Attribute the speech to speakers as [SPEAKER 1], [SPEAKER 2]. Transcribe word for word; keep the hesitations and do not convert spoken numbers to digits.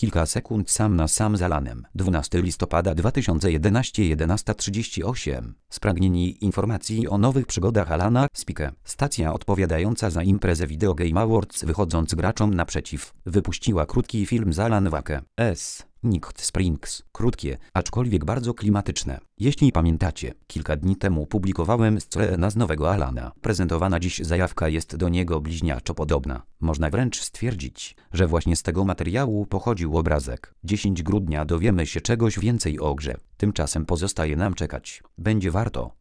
[SPEAKER 1] Kilka sekund sam na sam z Alanem. dwunastego listopada dwa tysiące jedenastego, jedenasta trzydzieści osiem. Spragnieni informacji o nowych przygodach Alana Spike. Stacja odpowiadająca za imprezę Video Game Awards wychodząc graczom naprzeciw, wypuściła krótki film z Alan Wake S. Night Springs. Krótkie, aczkolwiek bardzo klimatyczne. Jeśli pamiętacie, kilka dni temu publikowałem scenę z nowego Alana. Prezentowana dziś zajawka jest do niego bliźniaczo podobna. Można wręcz stwierdzić, że właśnie z tego materiału pochodził obrazek. dziesiątego grudnia dowiemy się czegoś więcej o grze. Tymczasem pozostaje nam czekać. Będzie warto.